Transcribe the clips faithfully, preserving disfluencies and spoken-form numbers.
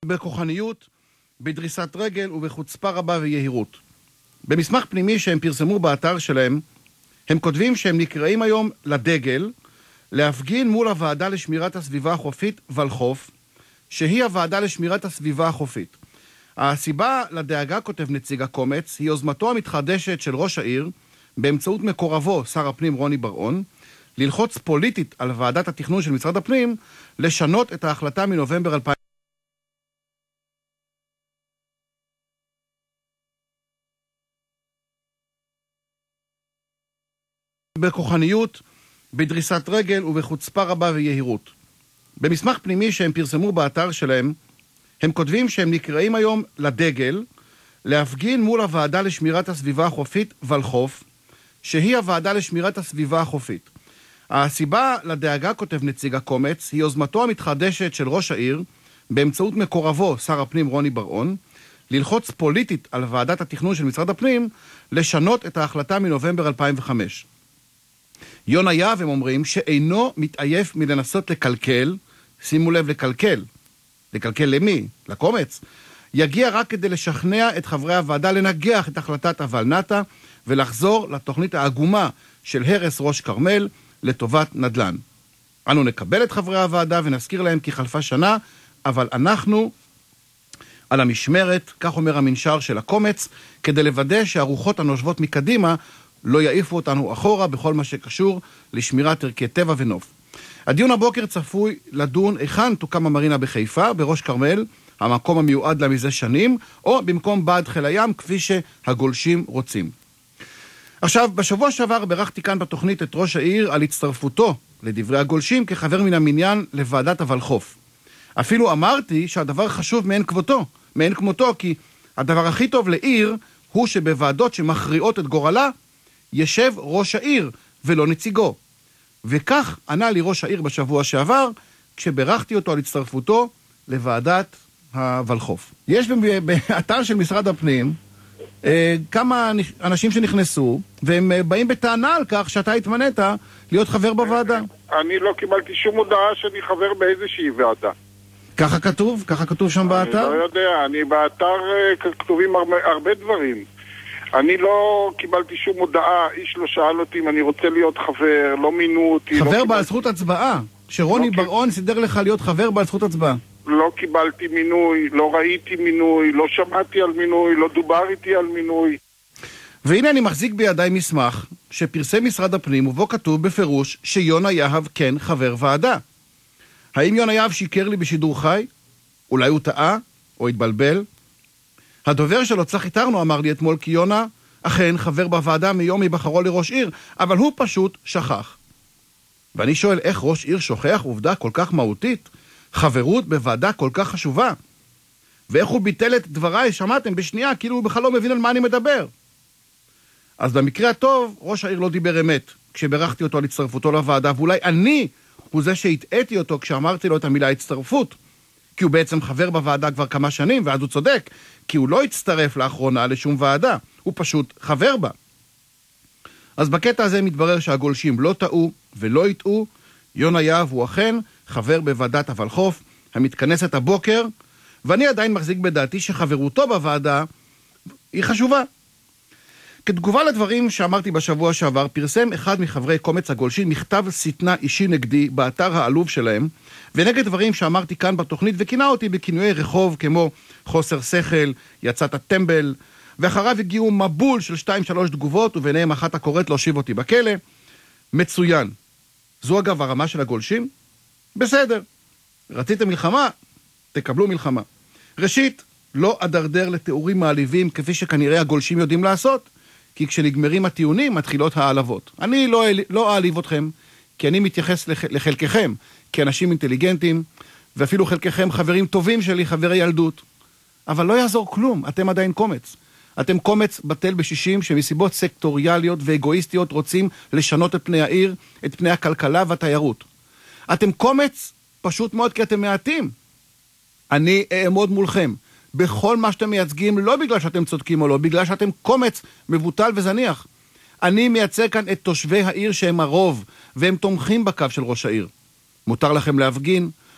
בכוחניות, בדריסת רגל ובחוצפה רבה ויהירות. במסמך פנימי שהם פרסמו באתר שלהם, הם כותבים שהם נקראים היום לדגל להפגין מול הוועדה לשמירת הסביבה החופית ולחוף, שהיא הוועדה לשמירת הסביבה החופית. הסיבה לדאגה, כותב נציג הקומץ, היא יוזמתו המתחדשת של ראש העיר, באמצעות מקורבו, שר הפנים רוני בר-און, ללחוץ פוליטית על ועדת התכנון של משרד הפנים, לשנות את ההחלטה מנובמבר אלפיים. בכוחניות, בדריסת רגל ובחוצפה רבה ויהירות. במסמך פנימי שהם פרסמו באתר שלהם, הם כותבים שהם נקראים היום לדגל להפגין מול הוועדה לשמירת הסביבה החופית ולחוף, שהיא הוועדה לשמירת הסביבה החופית. הסיבה לדאגה, כותב נציג הקומץ, היא יוזמתו המתחדשת של ראש העיר, באמצעות מקורבו, שר הפנים רוני בר-און, ללחוץ פוליטית על ועדת התכנון של משרד הפנים, לשנות את ההחלטה מנובמבר אלפיים וחמש. יונה יהב, הם אומרים, שאינו מתעייף מלנסות לקלקל, שימו לב לקלקל, לקלקל למי? לקומץ? יגיע רק כדי לשכנע את חברי הוועדה לנגח את החלטת הוולנטה ולחזור לתוכנית העגומה של הרס ראש קרמל לטובת נדל"ן. אנו נקבל את חברי הוועדה ונזכיר להם כי חלפה שנה, אבל אנחנו על המשמרת, כך אומר המנשר של הקומץ, כדי לוודא שהרוחות הנושבות מקדימה לא יעיפו אותנו אחורה בכל מה שקשור לשמירת ערכי טבע ונוף. הדיון הבוקר צפוי לדון היכן תוקם המרינה בחיפה, בראש קרמל, המקום המיועד לה מזה שנים, או במקום בעד חיל הים, כפי שהגולשים רוצים. עכשיו, בשבוע שעבר ברכתי כאן בתוכנית את ראש העיר על הצטרפותו לדברי הגולשים כחבר מן המניין לוועדת הוולחוף. אפילו אמרתי שהדבר חשוב מאין כמותו, מאין כמותו, כי הדבר הכי טוב לעיר הוא שבוועדות שמכריעות את גורלה, ישב ראש העיר ולא נציגו. וכך ענה לי ראש העיר בשבוע שעבר, כשברכתי אותו על הצטרפותו לוועדת הוולחוף. יש באתר של משרד הפנים כמה אנשים שנכנסו, והם באים בטענה על כך שאתה התמנית להיות חבר בוועדה. אני לא קיבלתי שום הודעה שאני חבר באיזושהי ועדה. ככה כתוב? ככה כתוב שם באתר? אני לא יודע, אני באתר כתובים הרבה, הרבה דברים. אני לא קיבלתי שום הודעה, איש לא שאל אותי אם אני רוצה להיות חבר, לא מינו אותי. חבר לא בעל קיבל... זכות הצבעה, שרוני לא בר-און קיב... סידר לך להיות חבר בעל זכות הצבעה. לא קיבלתי מינוי, לא ראיתי מינוי, לא שמעתי על מינוי, לא דובר איתי על מינוי. והנה אני מחזיק בידיי מסמך שפרסם משרד הפנים, ובו כתוב בפירוש שיונה יהב כן חבר ועדה. האם יונה יהב שיקר לי בשידור חי? אולי הוא טעה או התבלבל? הדובר שלו, צחי טרנו, אמר לי אתמול כי יונה אכן חבר בוועדה מיום היבחרו לראש עיר, אבל הוא פשוט שכח. ואני שואל, איך ראש עיר שוכח עובדה כל כך מהותית, חברות בוועדה כל כך חשובה? ואיך הוא ביטל את דבריי, שמעתם בשנייה, כאילו הוא בכלל לא מבין על מה אני מדבר. אז במקרה הטוב, ראש העיר לא דיבר אמת, כשברכתי אותו על הצטרפותו לוועדה, ואולי אני הוא זה שהטעיתי אותו כשאמרתי לו את המילה הצטרפות, כי הוא בעצם חבר בוועדה כבר כמה שנים, ואז הוא צודק, כי הוא לא הצטרף לאחרונה לשום ועדה, הוא פשוט חבר בה. אז בקטע הזה מתברר שהגולשים לא טעו ולא יטעו, יונה יהב הוא אכן חבר בוועדת הוולחוף, המתכנסת הבוקר, ואני עדיין מחזיק בדעתי שחברותו בוועדה היא חשובה. כתגובה לדברים שאמרתי בשבוע שעבר, פרסם אחד מחברי קומץ הגולשים מכתב סטנה אישי נגדי באתר העלוב שלהם, ונגד דברים שאמרתי כאן בתוכנית, וכינה אותי בכינויי רחוב כמו חוסר שכל, יצאת טמבל, ואחריו הגיעו מבול של שתיים שלוש תגובות, וביניהם אחת הקוראת להושיב אותי בכלא. מצוין. זו אגב הרמה של הגולשים? בסדר. רציתם מלחמה? תקבלו מלחמה. ראשית, לא אדרדר לתיאורים מעליבים כפי שכנראה הגולשים יודעים לעשות, כי כשנגמרים הטיעונים מתחילות העלבות. אני לא, לא אעליב אתכם, כי אני מתייחס לח, לחלקכם כאנשים אינטליגנטים, ואפילו חלקכם חברים טובים שלי, חברי ילדות. אבל לא יעזור כלום, אתם עדיין קומץ. אתם קומץ בטל בשישים שמסיבות סקטוריאליות ואגואיסטיות רוצים לשנות את פני העיר, את פני הכלכלה והתיירות. אתם קומץ פשוט מאוד כי אתם מעטים. אני אעמוד מולכם בכל מה שאתם מייצגים, לא בגלל שאתם צודקים או לא, בגלל שאתם קומץ מבוטל וזניח. אני מייצג כאן את תושבי העיר שהם הרוב, והם תומכים בקו של ראש העיר. מותר לכם להפגין,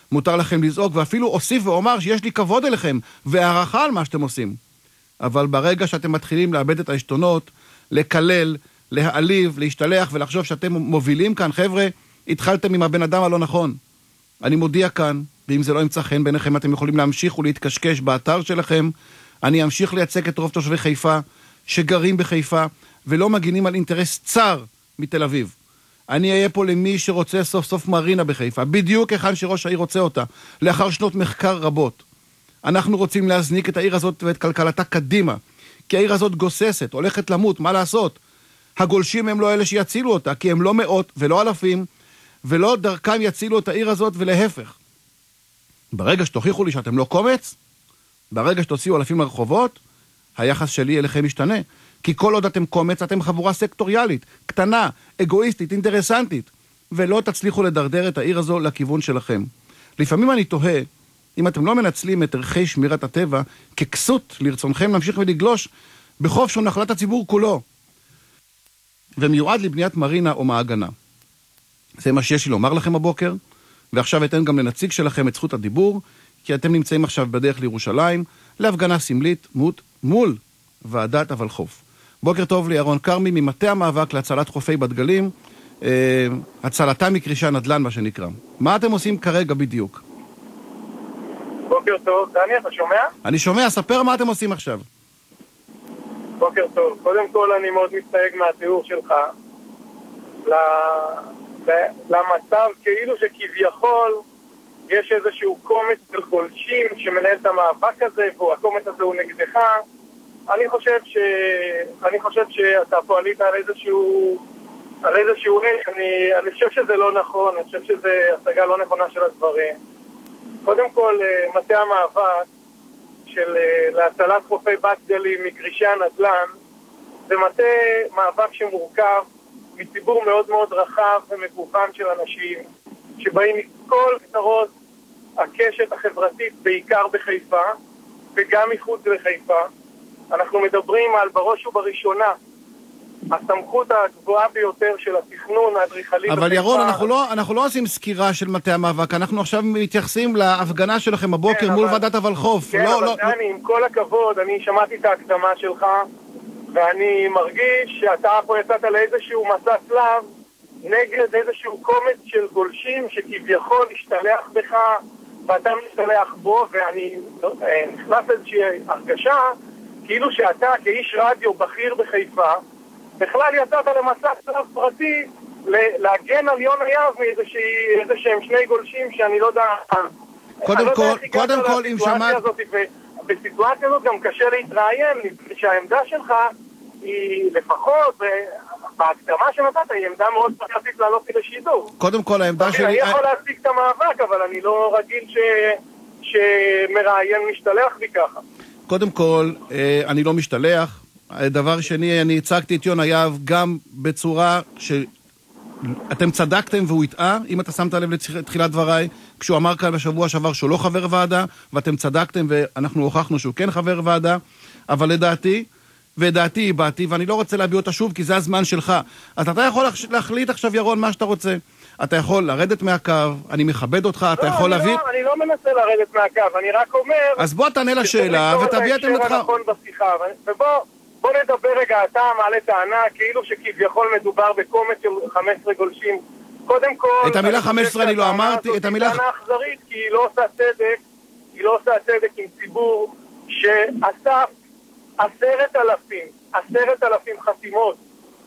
מותר לכם לזעוק, ואפילו אוסיף ואומר שיש לי כבוד אליכם, והערכה על מה שאתם עושים. אבל ברגע שאתם מתחילים לאבד את העשתונות, לקלל, להעליב, להשתלח ולחשוב שאתם מובילים כאן, חבר'ה, התחלתם עם הבן אדם הלא נכון. אני מודיע כאן, ואם זה לא ימצא חן בעיניכם, אתם יכולים להמשיך ולהתקשקש באתר שלכם. אני אמשיך לייצג את רוב תושבי חיפה, שגרים בחיפה, ולא מגינים על אינטרס צר מתל אביב. אני אהיה פה למי שרוצה סוף סוף מרינה בחיפה, בדיוק היכן שראש העיר רוצה אותה, לאחר שנות מחקר רבות. אנחנו רוצים להזניק את העיר הזאת ואת כלכלתה קדימה, כי העיר הזאת גוססת, הולכת למות, מה לעשות? הגולשים הם לא אלה שיצילו אותה, כי הם לא מאות ולא אלפים, ולא דרכם יצילו את העיר הזאת ולהפך. ברגע שתוכיחו לי שאתם לא קומץ, ברגע שתוציאו אלפים לרחובות, היחס שלי אליכם משתנה. כי כל עוד אתם קומץ, אתם חבורה סקטוריאלית, קטנה, אגואיסטית, אינטרסנטית, ולא תצליחו לדרדר את העיר הזו לכיוון שלכם. לפעמים אני תוהה, אם אתם לא מנצלים את ערכי שמירת הטבע, ככסות לרצונכם להמשיך ולגלוש בחוף שהוא נחלת הציבור כולו, ומיועד לבניית מרינה או מעגנה. זה מה שיש לי לומר לכם הבוקר, ועכשיו אתן גם לנציג שלכם את זכות הדיבור, כי אתם נמצאים עכשיו בדרך לירושלים, להפגנה סמלית מות, מול ועדת הוולחו"ף. בוקר טוב לירון קרמי, ממטה המאבק להצלת חופי בת גלים, אה, הצלתה מקרישי הנדל"ן, מה שנקרא. מה אתם עושים כרגע בדיוק? בוקר טוב, דני, אתה שומע? אני שומע, ספר מה אתם עושים עכשיו. בוקר טוב. קודם כל אני מאוד מסתייג מהתיאור שלך למצב כאילו שכביכול יש איזשהו קומץ של גולשים שמנהל את המאבק הזה, והקומץ הזה הוא נגדך. אני חושב ש... אני חושב שאתה פה עלית על איזשהו... על איזשהו... אני... אני חושב שזה לא נכון, אני חושב שזה השגה לא נכונה של הדברים. קודם כל, מטה המאבק של להצלת חופי בת גלים מקרישי הנדל"ן, זה מטה מאבק שמורכב מציבור מאוד מאוד רחב ומגוון של אנשים, שבאים מכל קצרות הקשת החברתית, בעיקר בחיפה, וגם מחוץ לחיפה. אנחנו מדברים על בראש ובראשונה הסמכות הגבוהה ביותר של התכנון האדריכלי. אבל ירון, אנחנו לא, אנחנו לא עושים סקירה של מטה המאבק, אנחנו עכשיו מתייחסים להפגנה שלכם בבוקר כן, מול אבל... ועדת הוולחו"ף. כן, לא, אבל לא, דני, לא... עם כל הכבוד, אני שמעתי את ההקדמה שלך, ואני מרגיש שאתה פה יצאת לאיזשהו מסע צלב נגד איזשהו קומץ של גולשים שכביכול השתלח בך ואתה משתלח בו, ואני נכנס איזושהי הרגשה כאילו שאתה כאיש רדיו בכיר בחיפה בכלל יצאת למסע צלב פרטי להגן על יונה יהב מאיזה שהם שני גולשים שאני לא יודע... קודם כל, קודם כל, אם שמעת... בסיטואציה הזאת גם קשה להתראיין, שהעמדה שלך היא לפחות, בהקדמה שנתת, היא עמדה מאוד פרטית לעלות לשידור. קודם כל, העמדה שלי... אני יכול להציג את המאבק, אבל אני לא רגיל שמראיין משתלח בי ככה. קודם כל, אני לא משתלח. דבר שני, אני הצגתי את יונה יהב גם בצורה שאתם צדקתם והוא יטעה, אם אתה שמת לב לתחילת דבריי, כשהוא אמר כאן בשבוע שעבר שהוא לא חבר ועדה, ואתם צדקתם ואנחנו הוכחנו שהוא כן חבר ועדה, אבל לדעתי, ודעתי הבאתי, ואני לא רוצה להביע אותה שוב, כי זה הזמן שלך. אז אתה יכול להחליט עכשיו, ירון, מה שאתה רוצה. אתה יכול לרדת מהקו, אני מכבד אותך, אתה יכול להביא... לא, אני לא מנסה לרדת מהקו, אני רק אומר... אז בוא תענה לשאלה ותביע את עמדתך. ובוא... בוא נדבר רגע, אתה מעלה טענה כאילו שכביכול מדובר בקומץ של חמש עשרה גולשים. קודם כל... את המילה חמש עשרה אני לא אמרתי, את המילה... היא טענה אכזרית, כי היא לא עושה צדק, היא לא עושה צדק עם ציבור שאסף עשרת אלפים, עשרת אלפים חתימות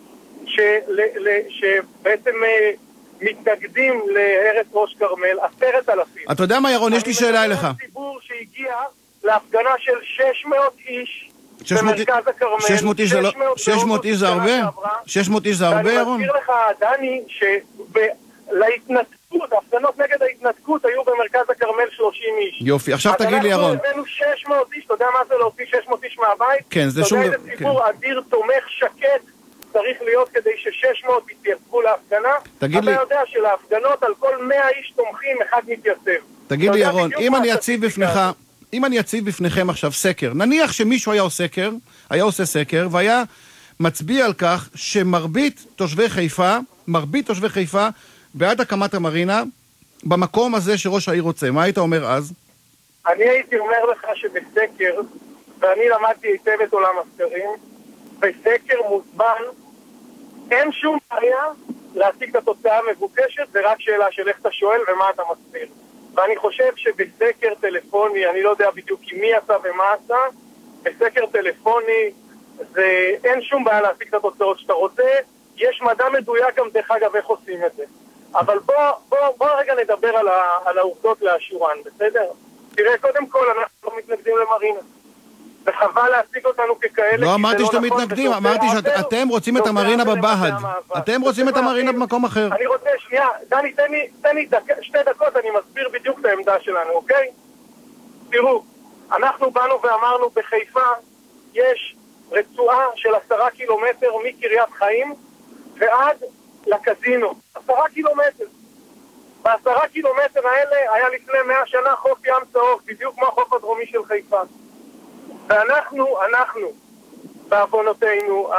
שבעצם מתנגדים להרס ראש כרמל, עשרת אלפים. אתה יודע מה ירון, יש לי שאלה אליך. אני מדבר על ציבור שהגיע להפגנה של שש מאות איש במרכז הכרמל. שש מאות איש זה הרבה? שש מאות איש זה הרבה, ירון? ואני מזכיר לך, דני, שלהתנתקות, הפגנות נגד ההתנתקות היו במרכז הכרמל שלושים איש. יופי, עכשיו תגיד לי, ירון. אנחנו הבאנו שש מאות איש, אתה יודע מה זה להוציא שש מאות איש מהבית? כן, זה שום... אתה יודע איזה ציבור אדיר, תומך, שקט, צריך להיות כדי ש-שש מאות יתייצבו להפגנה? תגיד לי... אתה יודע שלהפגנות על כל מאה איש תומכים, אחד מתייצב. תגיד לי, ירון, אם אני אציב בפניך... אם אני אציב בפניכם עכשיו סקר, נניח שמישהו היה עושה סקר, היה עושה סקר, והיה מצביע על כך שמרבית תושבי חיפה, מרבית תושבי חיפה, בעד הקמת המרינה, במקום הזה שראש העיר רוצה. מה היית אומר אז? אני הייתי אומר לך שבסקר, ואני למדתי היטב את עולם הסקרים, בסקר מוזמן, אין שום בעיה להשיג את התוצאה המבוקשת, זה רק שאלה של איך אתה שואל ומה אתה מסביר. ואני חושב שבסקר טלפוני, אני לא יודע בדיוק עם מי עשה ומה עשה, בסקר טלפוני זה, אין שום בעיה להשיג את התוצאות שאתה רוצה, יש מדע מדויק גם דרך אגב איך עושים את זה. אבל בוא, בוא, בוא רגע נדבר על, ה, על העובדות לאשורן, בסדר? תראה, קודם כל אנחנו לא מתנגדים למרינה. וחבל להשיג אותנו ככאלה. לא אמרתי שאתם מתנגדים, אמרתי שאתם רוצים את המרינה בבהד. אתם רוצים את המרינה במקום אחר. אני רוצה, שנייה, דני, תן לי שתי דקות, אני מסביר בדיוק את העמדה שלנו, אוקיי? תראו, אנחנו באנו ואמרנו בחיפה יש רצועה של עשרה קילומטר מקריית חיים ועד לקזינו. עשרה קילומטר. בעשרה קילומטר האלה היה לפני מאה שנה חוף ים צהוב, בדיוק כמו החוף הדרומי של חיפה. ואנחנו, אנחנו, בעוונותינו,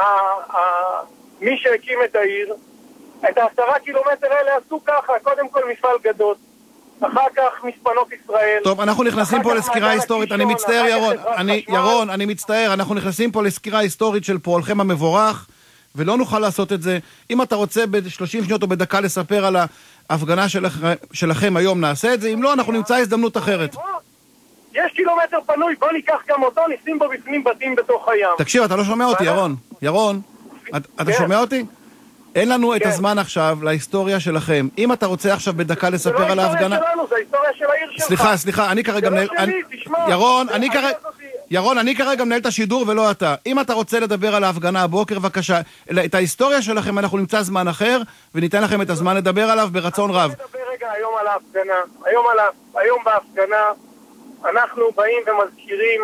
מי שהקים את העיר, את העשרה קילומטר האלה עשו ככה, קודם כל מפעל גדות, אחר כך מספנות ישראל. טוב, אנחנו נכנסים פה לסקירה היסטורית, אני מצטער ירון, אני, ירון, אני מצטער, אנחנו נכנסים פה לסקירה היסטורית של פועלכם המבורך, ולא נוכל לעשות את זה. אם אתה רוצה ב-שלושים שניות או בדקה לספר על ההפגנה שלכם היום, נעשה את זה, אם לא, אנחנו נמצא הזדמנות אחרת. יש קילומטר פנוי, בוא ניקח גם אותו, נשים בו בפנים בתים בתוך הים. תקשיב, אתה לא שומע אותי, ירון. ירון, אתה שומע אותי? אין לנו את הזמן עכשיו להיסטוריה שלכם. אם אתה רוצה עכשיו בדקה לספר על ההפגנה... זה לא ההיסטוריה שלנו, זה ההיסטוריה של העיר שלך. סליחה, סליחה, אני כרגע מנהל... ירון, אני כרגע... ירון, אני כרגע מנהל את השידור ולא אתה. אם אתה רוצה לדבר על ההפגנה הבוקר, בבקשה, את ההיסטוריה שלכם אנחנו נמצא זמן אחר, וניתן לכם את הזמן לדבר עליו ברצון רב. אני מדבר רגע היום על ההפגנה. היום, על... היום בהפגנה אנחנו באים ומזכירים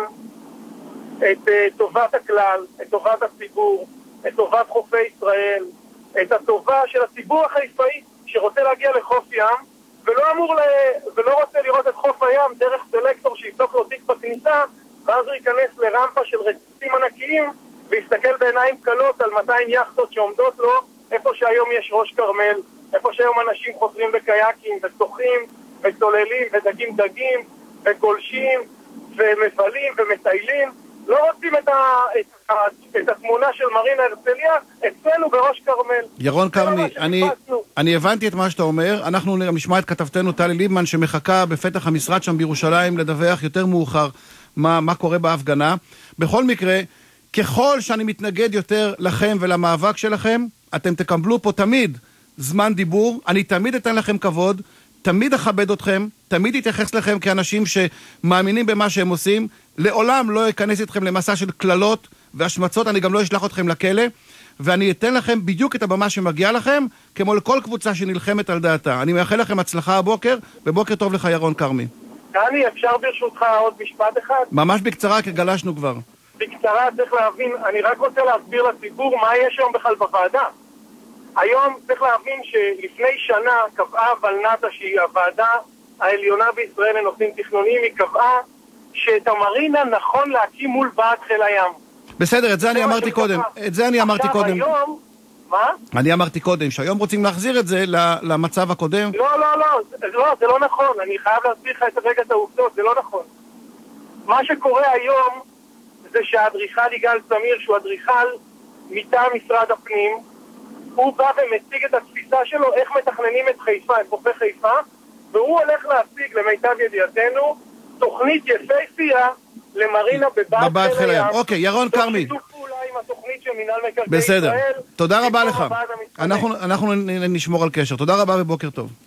את uh, טובת הכלל, את טובת הציבור, את טובת חופי ישראל, את הטובה של הציבור החיפאי שרוצה להגיע לחוף ים ולא אמור ל... ולא רוצה לראות את חוף הים דרך סלקטור שיפתוח לו תיק בכניסה ואז הוא ייכנס לרמפה של רציפים ענקיים ויסתכל בעיניים קלות על מאתיים יחטות שעומדות לו איפה שהיום יש ראש קרמל, איפה שהיום אנשים חוזרים בקייקים ושוחים וצוללים ודגים דגים וגולשים ומבלים ומטיילים. לא רוצים את, ה, את, ה, את התמונה של מרינה הרצליה אצלנו בראש קרמל. ירון קרמי, אני, אני הבנתי את מה שאתה אומר. אנחנו נשמע את כתבתנו טלי ליבמן שמחכה בפתח המשרד שם בירושלים לדווח יותר מאוחר מה, מה קורה בהפגנה. בכל מקרה, ככל שאני מתנגד יותר לכם ולמאבק שלכם, אתם תקבלו פה תמיד זמן דיבור. אני תמיד אתן לכם כבוד, תמיד אכבד אתכם, תמיד אתייחס לכם כאנשים שמאמינים במה שהם עושים, לעולם לא אכנס אתכם למסע של כללות והשמצות, אני גם לא אשלח אתכם לכלא, ואני אתן לכם בדיוק את הבמה שמגיעה לכם, כמו לכל קבוצה שנלחמת על דעתה. אני מאחל לכם הצלחה הבוקר, ובוקר טוב לך ירון קרמי. דני, אפשר ברשותך עוד משפט אחד? ממש בקצרה, כי גלשנו כבר. בקצרה, צריך להבין, אני רק רוצה להסביר לציבור מה יש היום בכלל בוועדה. היום צריך להבין שלפני שנה קבעה ולנטה שהיא הוועדה העליונה בישראל לנושאים תכנוניים, היא קבעה שאת המרינה נכון להקים מול ועד חיל הים. בסדר, את זה אני אמרתי קודם. את זה אני אמרתי קודם. היום, מה? אני אמרתי קודם, שהיום רוצים להחזיר את זה למצב הקודם. לא, לא, לא, לא, זה לא נכון. אני חייב להסביר לך את הרגע את העובדות, זה לא נכון. מה שקורה היום זה שהאדריכל יגאל סמיר, שהוא אדריכל מטעם משרד הפנים, הוא בא ומציג את התפיסה שלו איך מתכננים את חיפה, את חופי חיפה, והוא הולך להשיג למיטב ידיעתנו תוכנית יפהפייה למרינה בבה"ד חיל הים. אוקיי, ירון קרמי. שיתוף פעולה עם התוכנית של מינהל מקרקעי ישראל. בסדר, תודה רבה לך. אנחנו נשמור על קשר. תודה רבה ובוקר טוב.